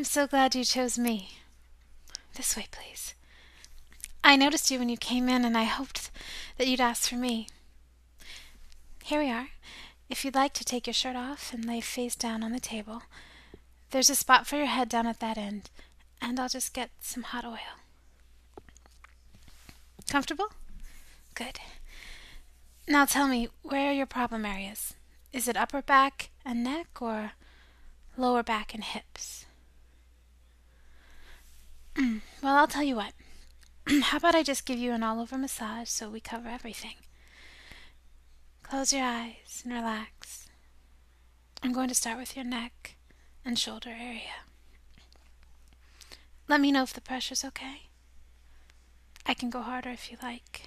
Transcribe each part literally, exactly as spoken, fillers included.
I'm so glad you chose me. This way, please. I noticed you when you came in, and I hoped that you'd ask for me. Here we are. If you'd like to take your shirt off and lay face down on the table, there's a spot for your head down at that end, and I'll just get some hot oil. Comfortable? Good. Now tell me, where are your problem areas? Is it upper back and neck, or lower back and hips? Mm, well, I'll tell you what. How about I just give you an all-over massage so we cover everything? Close your eyes and relax. I'm going to start with your neck and shoulder area. Let me know if the pressure's okay. I can go harder if you like.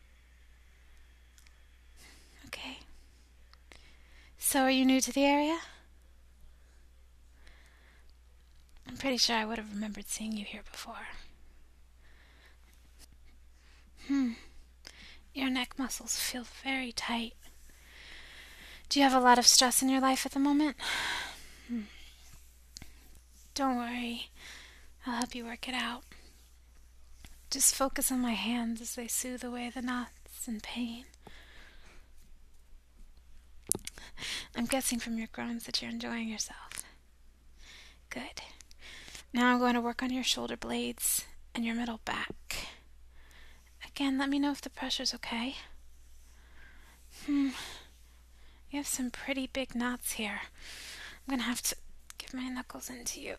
Okay. So are you new to the area? I'm pretty sure I would have remembered seeing you here before. Hmm. Your neck muscles feel very tight. Do you have a lot of stress in your life at the moment? Hmm. Don't worry. I'll help you work it out. Just focus on my hands as they soothe away the knots and pain. I'm guessing from your groans that you're enjoying yourself. Good. Now I'm going to work on your shoulder blades and your middle back. Again, let me know if the pressure's okay. Hmm. You have some pretty big knots here. I'm going to have to get my knuckles into you.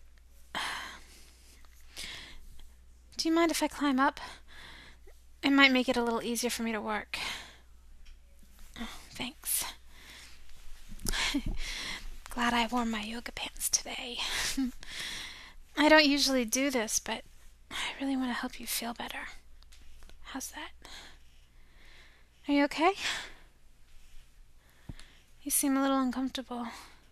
Do you mind if I climb up? It might make it a little easier for me to work. Oh, thanks. Glad I wore my yoga pants today. I don't usually do this, but I really want to help you feel better. How's that? Are you okay? You seem a little uncomfortable.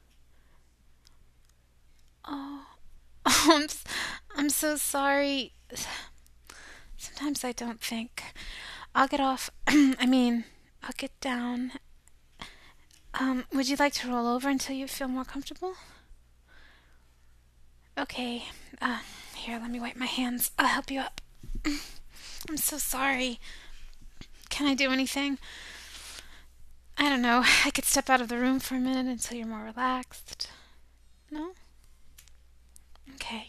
Oh, oh I'm, I'm so sorry. Sometimes I don't think. I'll get off. I mean, I'll get down. Um, would you like to roll over until you feel more comfortable? Okay. Uh, here, let me wipe my hands. I'll help you up. I'm so sorry. Can I do anything? I don't know. I could step out of the room for a minute until you're more relaxed. No? Okay.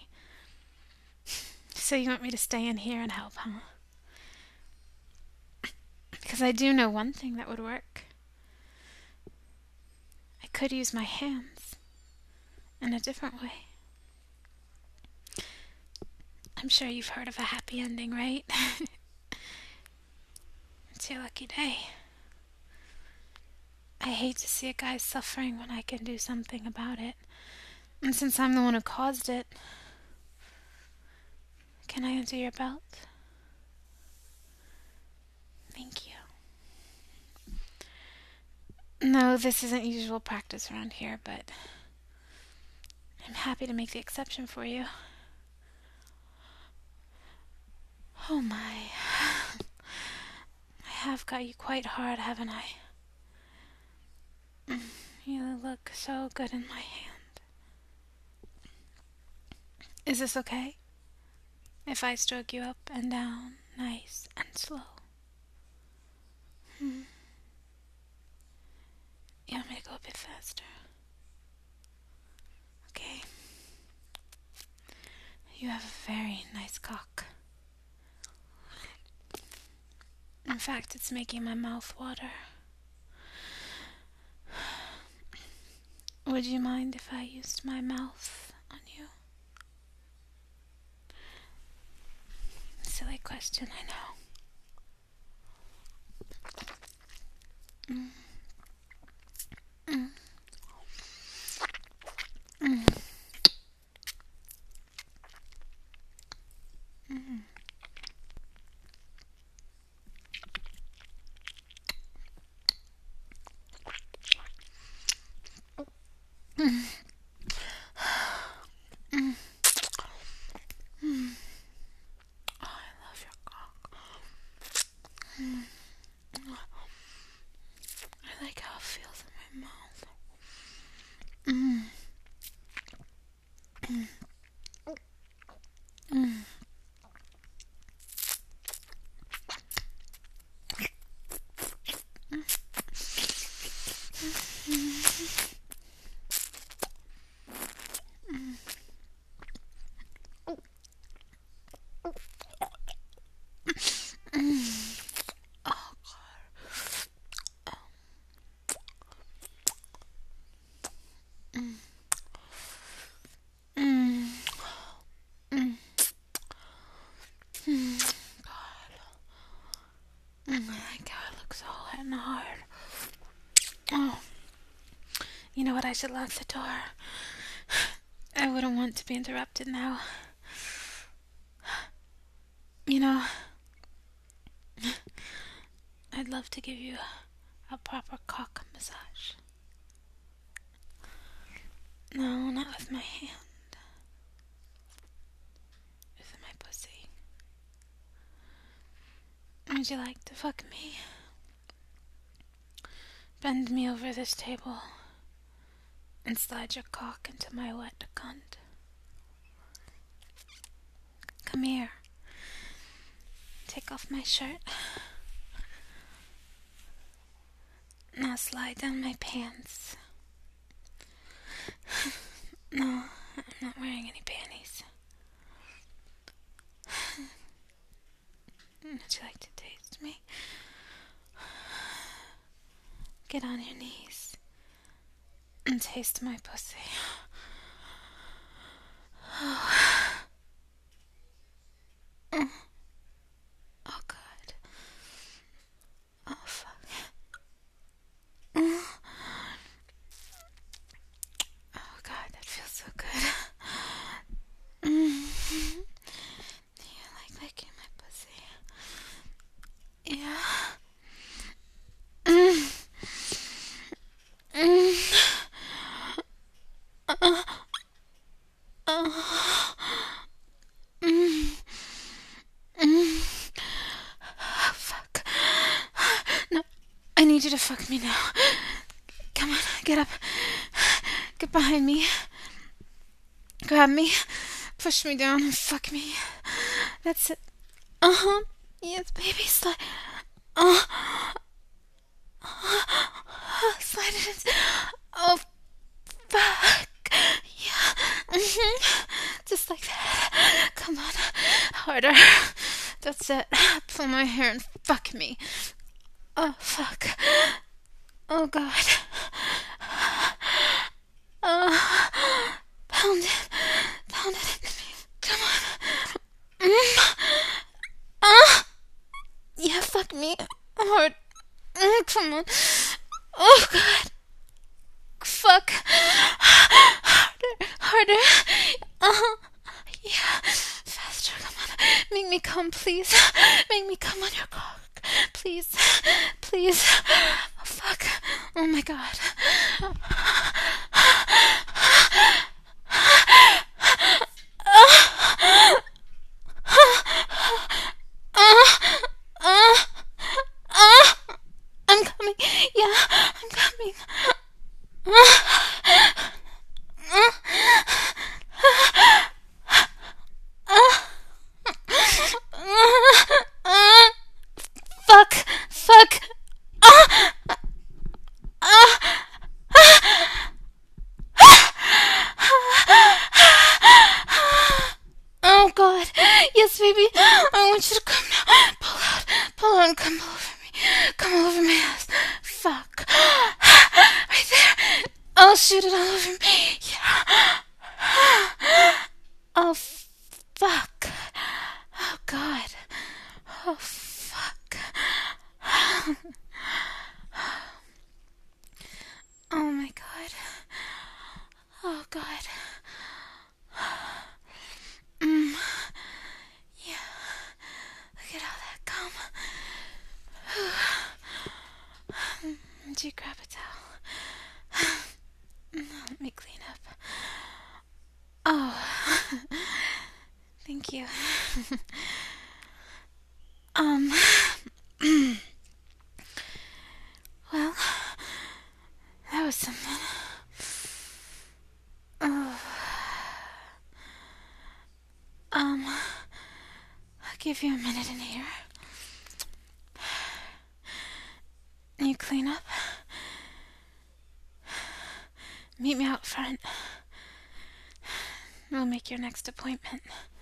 So you want me to stay in here and help, huh? Because I do know one thing that would work. I could use my hands in a different way. I'm sure you've heard of a happy ending, right? It's your lucky day. I hate to see a guy suffering when I can do something about it. And since I'm the one who caused it, can I undo your belt? Thank you. No, this isn't usual practice around here, but I'm happy to make the exception for you. Oh my. I have got you quite hard, haven't I? You look so good in my hand. Is this okay? If I stroke you up and down, nice and slow. Hmm. You want me to go a bit faster? Okay. You have a very nice cock. In fact, it's making my mouth water. Would you mind if I used my mouth on you? Silly question, I know. Mm. Mm. Mm. Mm. Mm. Mm. Mm. Oh, I love your cock. Mm. I like how it feels in my mouth. Mm. Mm. should lock the door. I wouldn't want to be interrupted now. You know, I'd love to give you a proper cock massage. No, not with my hand. With my pussy. Would you like to fuck me? Bend me over this table and slide your cock into my wet cunt. Come here. Take off my shirt. Now slide down my pants. No, I'm not wearing any panties. Would you like to taste me? Get on your knees and taste my pussy. Oh, oh God. Oh, fuck. Oh, God, that feels so good. Mm-hmm. Do you like licking my pussy? Yeah. Mm. Mm. Uh, uh, mm. Mm. Oh, fuck. No, I need you to fuck me now. Come on, get up. Get behind me. Grab me. Push me down and fuck me. That's it. Uh-huh. Yes, baby, slide. Uh, uh, slide it in. Oh, fuck. Yeah. Mm-hmm. Just like that. Come on. Harder. That's it. Pull my hair and fuck me. Oh, fuck. Oh, God. Oh, pound it. Pound it into me. Come on. Mm. Uh, yeah, fuck me. Hard. Mm, come on. Oh, God. Fuck. Harder. Harder. Uh-huh. Yeah. Faster, come on. Make me come, please. Make me come on your cock. Please. Please. Oh, fuck. Oh, my God. I'm coming. Yeah, I'm coming. Fuck. Fuck. Oh, God. Yes, baby. I want you to come now. Pull out. Pull out and come over me. Come over my ass. Fuck. Right there. I'll shoot it all over me. Yeah. Oh, fuck. Oh, God. Oh, fuck. Oh, my God. Oh, God. Mm. Yeah. Look at all that cum. Do you grab a towel? Let me clean up. Oh. Thank you. um. Well, that was something. Oh. Um, I'll give you a minute in here. You clean up. Meet me out front. We'll make your next appointment.